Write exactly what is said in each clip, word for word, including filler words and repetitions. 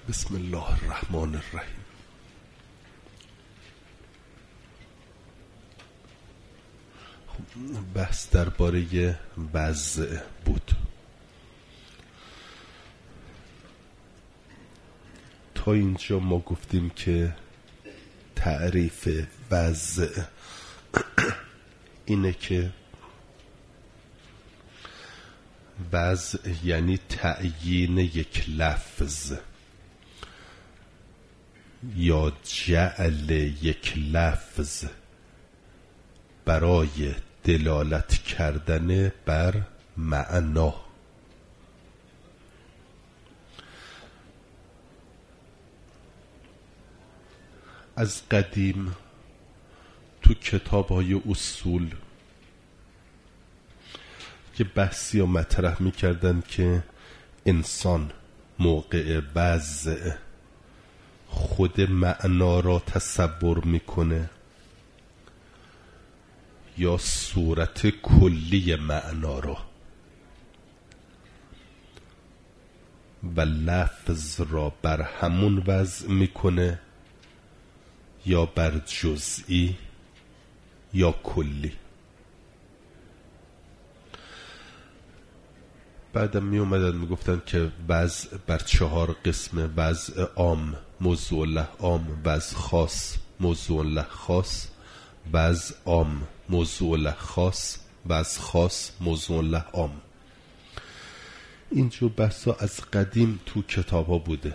بسم الله الرحمن الرحیم. بحث درباره وضع بود. تا اینجا ما گفتیم که تعریف وضع اینه که وضع یعنی تعیین یک لفظ یا جعل یک لفظ برای دلالت کردن بر معنا. از قدیم تو کتاب‌های اصول که بحثی و مطرح می‌کردن که انسان موقع وضع خود معنا را تصور میکنه یا صورت کلی معنا را و لفظ را بر همون وضع میکنه یا بر جزئی یا کلی. بعدم می اومدن می گفتن که وضع بر چهار قسمه: وضع عام، موضوع له عام، وضع خاص، موضوع له خاص، وضع عام، موضوع له خاص، وضع خاص، موضوع له عام. اینجور بحثا از قدیم تو کتاب ها بوده.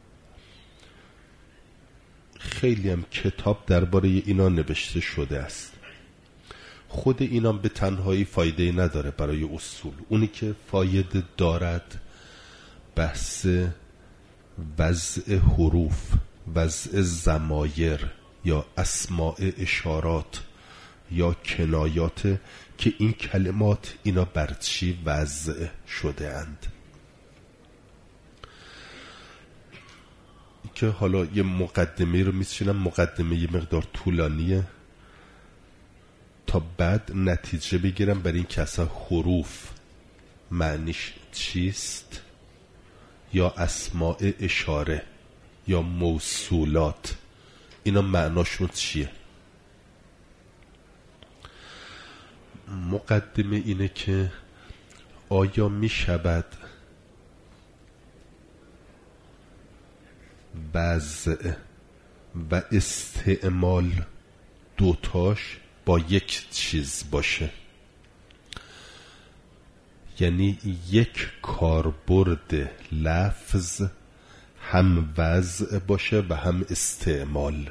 خیلی هم کتاب درباره اینا نوشته شده است. خود اینا به تنهایی فایده نداره برای اصول. اونی که فایده دارد بحث وضع حروف، وضع ضمایر یا اسماء اشارات یا کنایات که این کلمات اینا بر چی وضع شده اند. که حالا یه مقدمه رو میچینم، مقدمه یه مقدار طولانیه تا بعد نتیجه بگیرم برای این که اصلا حروف معنیش چیست یا اسماء اشاره یا موصولات اینا معناشون چیه. مقدمه اینه که آیا می شود وضع و استعمال دوتاش با یک چیز باشه؟ یعنی یک کاربرد لفظ هم وضع باشه و هم استعمال.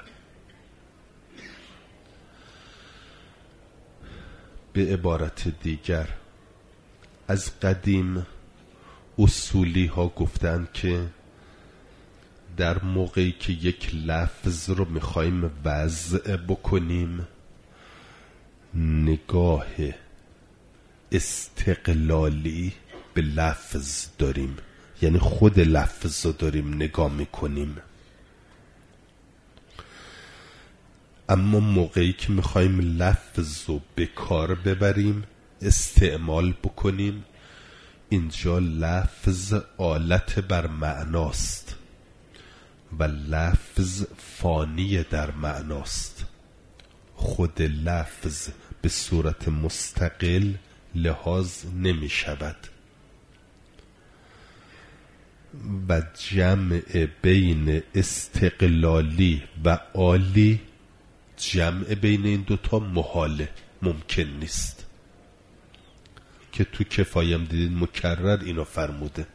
به عبارت دیگر از قدیم اصولی ها گفتن که در موقعی که یک لفظ رو میخوایم وضع بکنیم نگاه استقلالی به لفظ داریم، یعنی خود لفظ رو داریم نگاه میکنیم. اما موقعی که میخوایم لفظ رو به کار ببریم، استعمال بکنیم، اینجا لفظ آلت بر معناست و لفظ فانی در معناست. خود لفظ به صورت مستقل لحاظ نمی شود و جمع بین استقلالی و عالی، جمع بین این دوتا محاله، ممکن نیست. که تو کفایم دیدین مکرر اینو فرموده.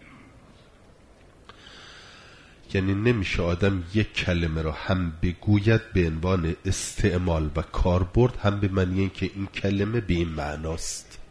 یعنی نمیشه آدم یک کلمه را هم بگوید به عنوان استعمال و کاربرد، هم به معنی این که این کلمه به این معناست.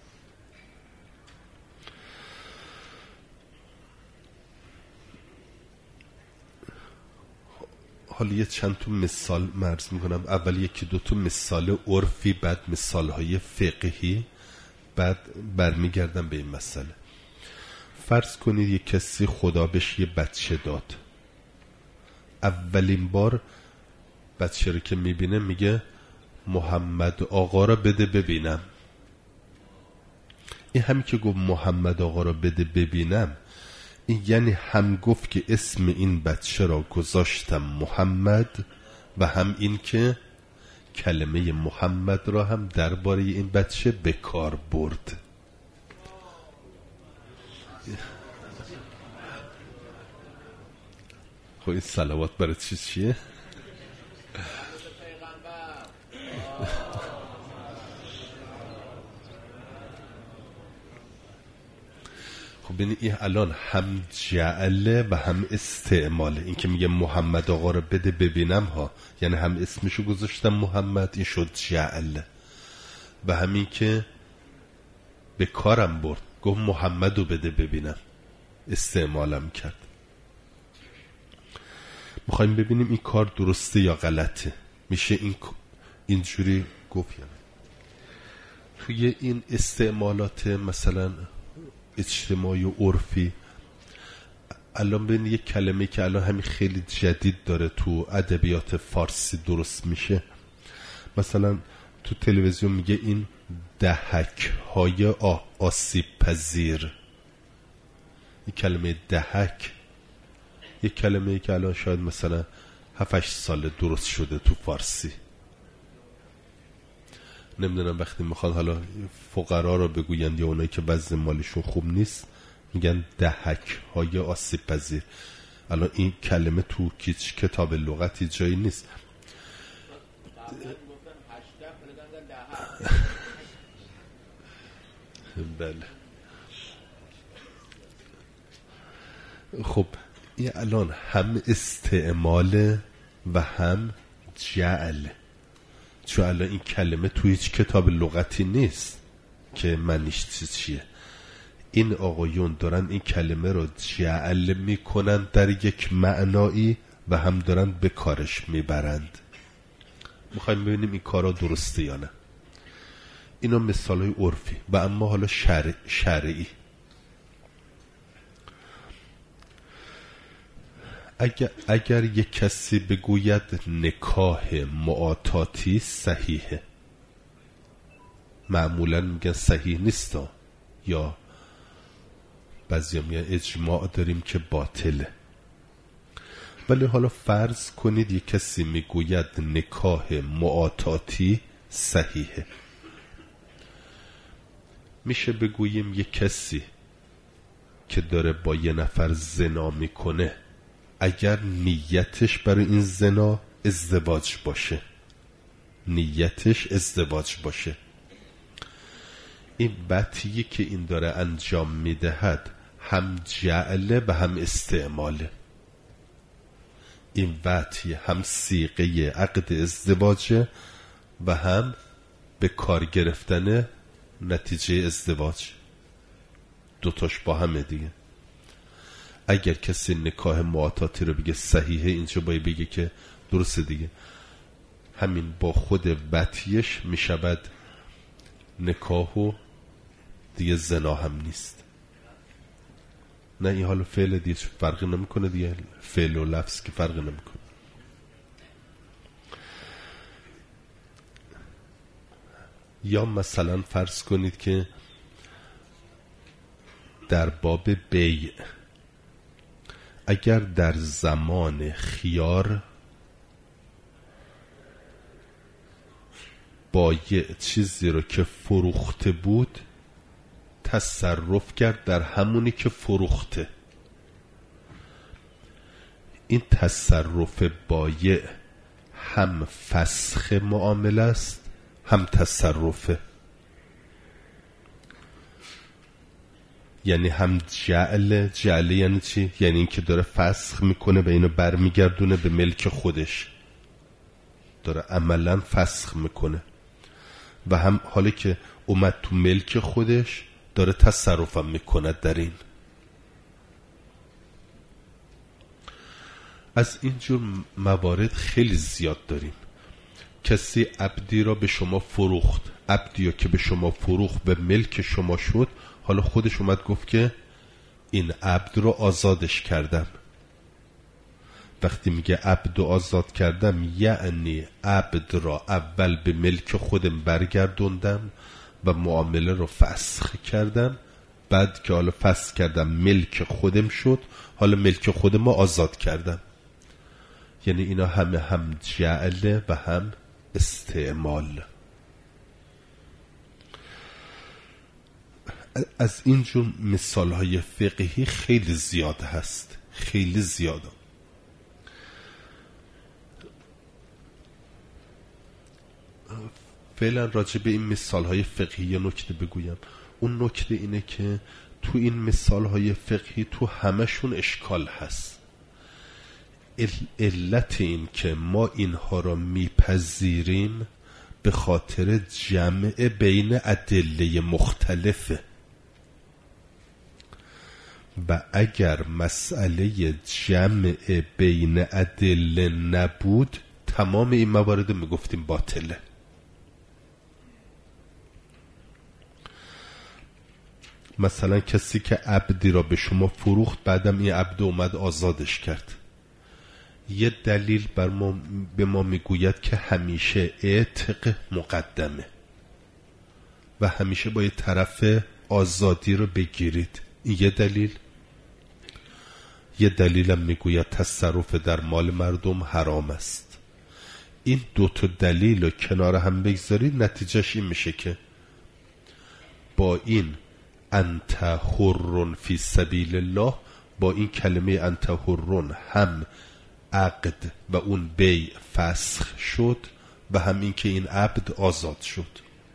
حالا یه چند تا مثال مرز میکنم. اول یکی دو تا مثال عرفی، بعد مثال های فقهی، بعد برمیگردم به این مسئله. فرض کنید یک کسی خدا بهش یه بچه داد. اولین بار بچه رو که میبینه میگه محمد آقا را بده ببینم. این همین که گفت محمد آقا را بده ببینم، این یعنی هم گفت که اسم این بچه را گذاشتم محمد و هم این که کلمه محمد را هم درباره این بچه به کار برد. خب این صلوات برای چی چیه؟ خب ببین این الان هم جعله و هم استعماله. این که میگه محمد آقا رو بده ببینم ها، یعنی هم اسمشو گذاشتم محمد، این شد جعله، و همین که به کارم برد گفت محمد رو بده ببینم، استعمالم کرد. میخوایم ببینیم این کار درسته یا غلطه. میشه این اینجوری گفت یعنی توی این استعمالات مثلا اجتماعی و عرفی الان ببین یک کلمه که الان همین خیلی جدید داره تو ادبیات فارسی درست میشه، مثلا تو تلویزیون میگه این دهک های آسیب پذیر. این کلمه دهک یک کلمه که الان شاید مثلا هفت هشت ساله درست شده تو فارسی. نمیدونم وقتی میخواد حالا فقرا رو بگوین یا اونایی که وضع مالیشون خوب نیست میگن دهک های آسیب پذیر. الان این کلمه تو هیچ کتاب لغتی جایی نیست. بله. خب این الان هم استعمال و هم جعل، چون الان این کلمه توی هیچ کتاب لغتی نیست که معنیش چیه. این آقایون دارن این کلمه رو جعل میکنن در یک معنایی و هم دارن به کارش میبرند. میخوایم ببینیم این کارا درسته یا نه. اینا مثالای عرفی و اما حالا شرع شرعی. اگر, اگر یک کسی بگوید نکاح معاطاتی صحیحه، معمولا میگن صحیح نیست، یا بعضی هم میگن اجماع داریم که باطله. ولی حالا فرض کنید یک کسی میگوید نکاح معاطاتی صحیحه. میشه بگوییم یک کسی که داره با یه نفر زنا میکنه اگر نیتش برای این زنا ازدواج باشه، نیتش ازدواج باشه، این بطیی که این داره انجام میدهد هم جعله و هم استعماله. این بطی هم صیغه عقد ازدواجه و هم به کار گرفتن نتیجه ازدواج، دوتاش با همه دیگه. اگر کسی نکاح معاطاتی رو بگه صحیحه، اینجا باید بگه که درسته دیگه، همین با خود بطیش میشود نکاح و دیگه زنا هم نیست. نه این حالا فعل دیگه فرقی نمیکنه دیگه، فعل و لفظ که فرقی نمیکنه. یا مثلا فرض کنید که در باب بیع اگر در زمان خیار بایع چیزی رو که فروخته بود تصرف کرد در همونی که فروخته، این تصرف بایع هم فسخ معامله است هم تصرفه، یعنی هم جعل. جعل یعنی چی؟ یعنی این که داره فسخ میکنه و اینو برمیگردونه به ملک خودش، داره عملا فسخ میکنه، و هم حالی که اومد تو ملک خودش داره تصرفم میکنه در این. از اینجور موارد خیلی زیاد داریم. کسی عبدی را به شما فروخت، عبدی را که به شما فروخت به ملک شما شد، حالا خودش اومد گفت که این عبد رو آزادش کردم. وقتی میگه عبد رو آزاد کردم یعنی عبد را اول به ملک خودم برگردوندم و معامله رو فسخ کردم، بعد که حالا فسخ کردم ملک خودم شد، حالا ملک خودم ما آزاد کردم. یعنی اینا همه هم جعل و هم استعمال. از اینجور مثال های فقهی خیلی زیاد هست، خیلی زیاده. فعلا راجع به این مثال های فقهی یه نکته بگویم. اون نکته اینه که تو این مثال های فقهی تو همشون اشکال هست. علت این که ما اینها را میپذیریم به خاطر جمع بین ادله مختلفه و اگر مسئله جمع بین ادله نبود تمام این موارد میگفتیم باطله. مثلا کسی که عبدی را به شما فروخت، بعدم این عبد اومد آزادش کرد، یه دلیل بر ما به ما میگوید که همیشه اعتق مقدمه و همیشه باید طرف آزادی رو بگیرید. این یه دلیل. یه دلیلم میگوید تصرف در مال مردم حرام است. این دو تا دلیل رو کنار هم بگذارید، نتیجهش این میشه که با این انت حرٌ فی سبیل الله، با این کلمه انت حرٌ هم عقد و اون بیع فسخ شد و هم این که این عبد آزاد شد.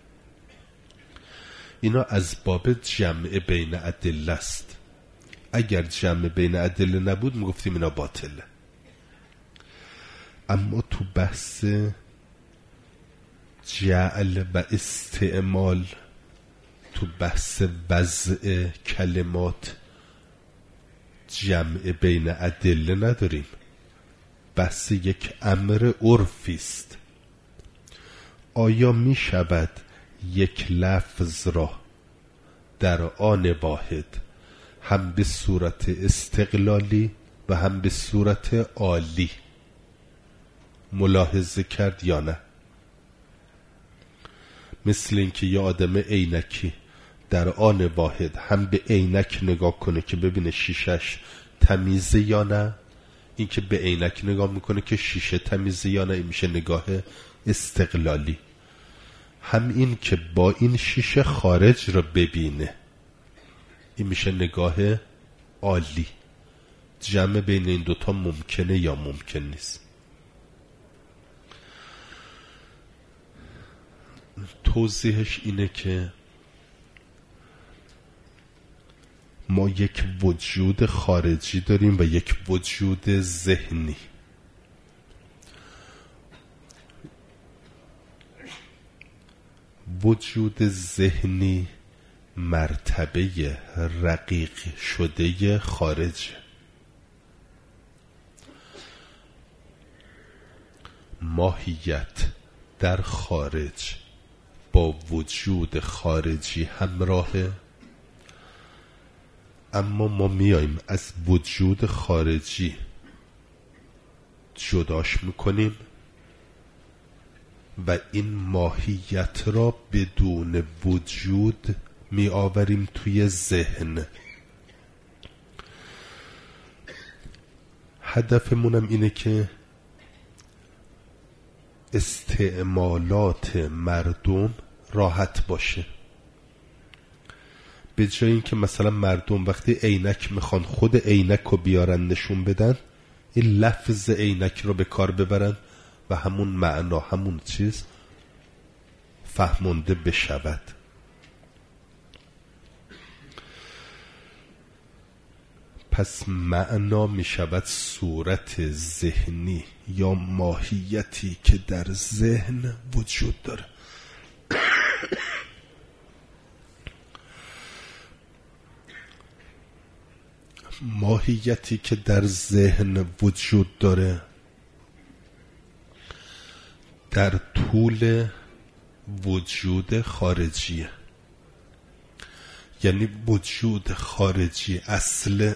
اینا از باب جمع بین ادله است. اگر جمع بین ادله نبود میگفتیم اینا باطله. اما تو بحث جعل و استعمال، تو بحث وضع کلمات جمع بین ادله نداریم. بحث یک امر عرفی است. آیا می شود یک لفظ را در آن واحد هم به صورت استقلالی و هم به صورت عالی ملاحظه کرد یا نه؟ مثل اینکه یه آدم عینکی در آن واحد هم به عینک نگاه کنه که ببینه شیشش تمیزه یا نه، این که به عینک نگاه میکنه که شیشه تمیزه یا نه، این میشه نگاه استقلالی. هم این که با این شیشه خارج را ببینه، این میشه نگاه عالی. جمع بین این دوتا ممکنه یا ممکن نیست؟ توضیحش اینه که ما یک وجود خارجی داریم و یک وجود ذهنی. وجود ذهنی مرتبه رقیق شده خارج. ماهیت در خارج با وجود خارجی همراهه، اما ما میایم از وجود خارجی جداش میکنیم و این ماهیت را بدون وجود می آوریم توی ذهن. هدفمونم اینه که استعمالات مردم راحت باشه. به جای این که مثلا مردم وقتی عینک میخوان خود عینک رو بیارن نشون بدن، این لفظ عینک رو به کار ببرن و همون معنا، همون چیز فهمونده بشود. پس معنا می شود صورت ذهنی یا ماهیتی که در ذهن وجود داره. ماهیتی که در ذهن وجود داره در طول وجود خارجیه. یعنی وجود خارجی اصل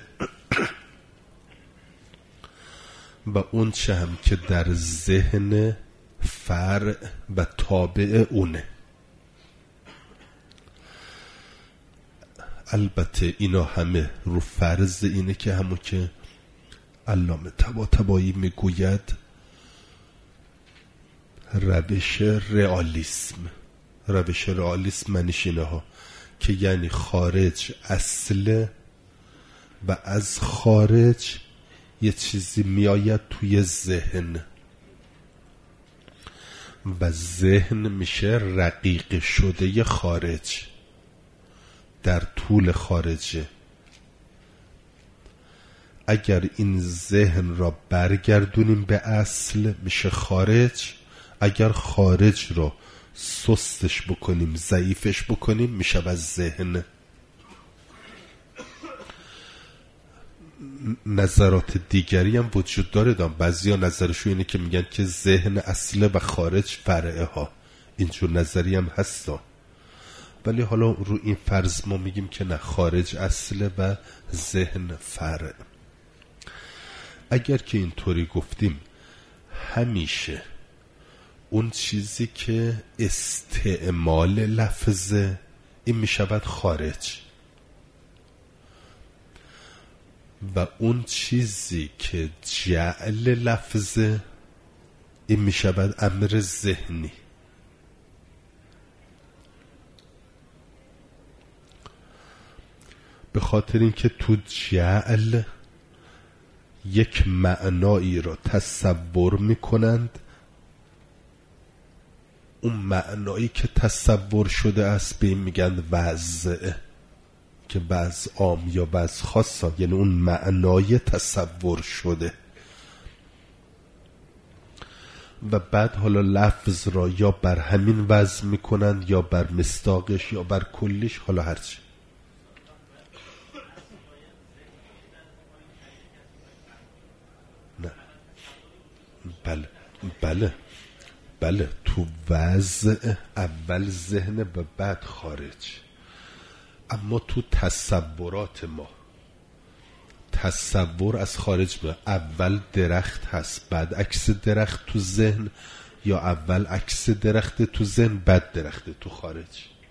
و اون چه هم که در ذهن فرع و تابع اونه. البته اینا همه رو فرض اینه که همون که علامه طباطبایی میگوید روش رئالیسم. روش رئالیسم معنیش اینه ها که یعنی خارج اصله و از خارج یه چیزی میآید توی ذهن و ذهن میشه رقیق شده خارج در طول خارجه. اگر این ذهن را برگردونیم به اصل میشه خارج، اگر خارج را سستش بکنیم ضعیفش بکنیم میشه از ذهن. نظرات دیگری هم وجود داره دام. بعضی ها نظرشو اینه که میگن که ذهن اصله و خارج فرعه ها، اینجور نظری هم هستا، ولی حالا رو این فرض ما میگیم که نه، خارج اصله و ذهن فرع. اگر که اینطوری گفتیم همیشه اون چیزی که استعمال لفظه این میشود خارج و اون چیزی که جعل لفظه این میشود امر ذهنی. به خاطر اینکه تو جعل یک معنایی را تصور میکنند، اون معنایی که تصور شده است به این میگن وضع، که وضع عام یا وضع خاص، یعنی اون معنای تصور شده و بعد حالا لفظ را یا بر همین وضع میکنند یا بر مصداقش یا بر کلیش، حالا هرچی. نه بله بله بله تو وضع اول ذهن و بعد خارج، اما تو تصورات ما تصور از خارج به اول درخت هست بعد عکس درخت تو ذهن، یا اول عکس درخت تو ذهن بعد درخت تو خارج.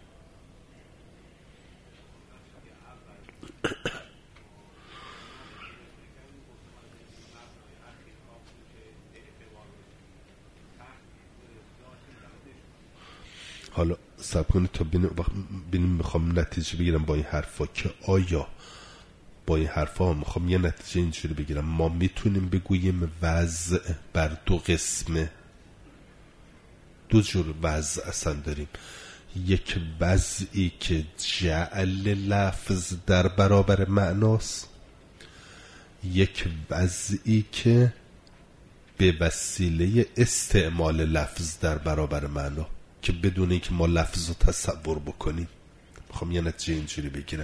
حالا صبر کنید تا ببینیم میخوام نتیجه بگیرم با این حرفا که آیا با این حرفا میخوام یه نتیجه اینجوری بگیرم ما میتونیم بگوییم وضع بر دو قسمه. دو جور وضع اصلا داریم، یک وضعی که جعل لفظ در برابر معناست، یک وضعی که به وسیله استعمال لفظ در برابر معنا، که بدون اینکه ما لفظ رو تصور بکنیم. میخوام یه نتیجه اینجوری بگیرم.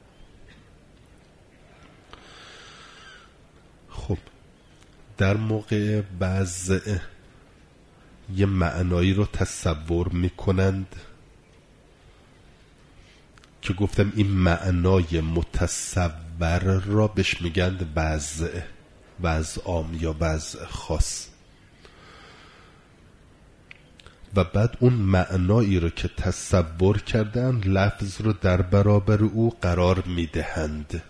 خب در موقع وضع یه معنایی رو تصور میکنند که گفتم این معنای متصور را بهش میگن وضع، وضع عام یا وضع خاص، و بعد اون معنایی رو که تصور کردن لفظ رو در برابر او قرار میدهند.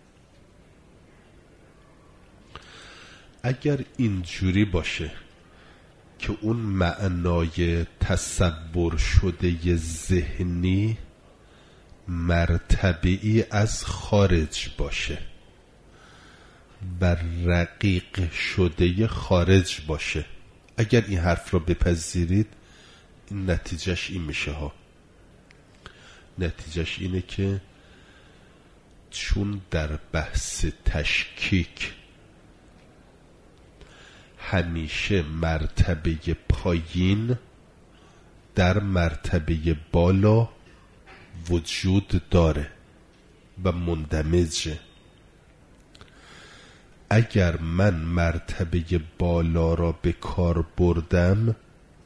اگر اینجوری باشه که اون معنای تصور شده ذهنی مرتبه‌ای از خارج باشه و رقیق شده خارج باشه، اگر این حرف رو بپذیرید این نتیجهش این میشه ها. نتیجهش اینه که چون در بحث تشکیک همیشه مرتبه پایین در مرتبه بالا وجود داره و مندمجه، اگر من مرتبه بالا را به کار بردم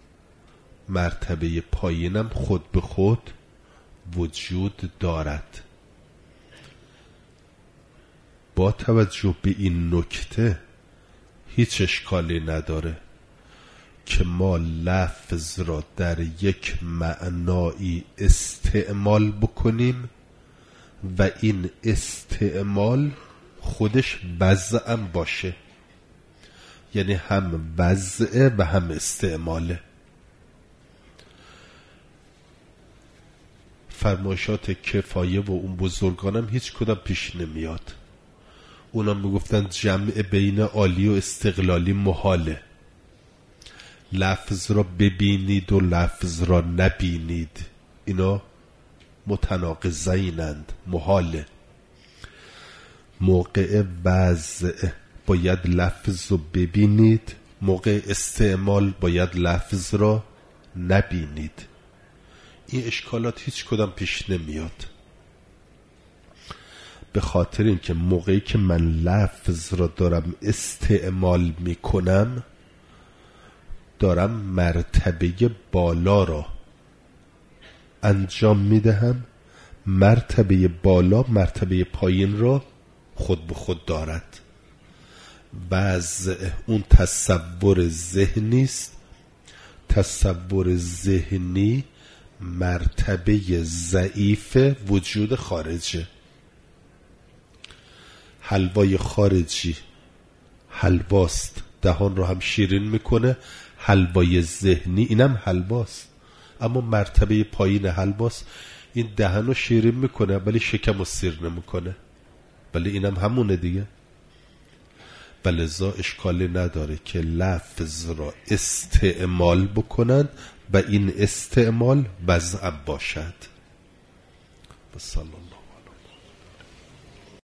مرتبه پایینم خود به خود وجود دارد. با توجه به این نکته هیچ اشکالی نداره که ما لفظ را در یک معنایی استعمال بکنیم و این استعمال خودش وضعم باشه، یعنی هم وضعه و هم استعماله. فرمایشات کفایه و اون بزرگانم هیچ کدام پیش نمیاد. اونا میگفتن جمع بین عالی و استقلالی محاله، لفظ را ببینید و لفظ را نبینید، اینا متناقضینند، محاله. موقع وضع باید لفظ رو ببینید، موقع استعمال باید لفظ را نبینید. این اشکالات هیچ کدام پیش نمیاد، به خاطر اینکه موقعی که من لفظ را دارم استعمال میکنم دارم مرتبه بالا را انجام میدهم، مرتبه بالا مرتبه پایین را خود به خود دارد. وضع اون تصور ذهنی است، تصور ذهنی مرتبه ضعیف وجود خارجه. حلوای خارجی حلواست، دهان رو هم شیرین میکنه، حلوای ذهنی اینم حلواست اما مرتبه پایین حلواست، این دهن رو شیرین میکنه ولی شکم رو سیر نمیکنه، ولی اینم همونه دیگه. ولذا اشکالی نداره که لفظ را استعمال بکنن و این استعمال وضع باشد. و صلی الله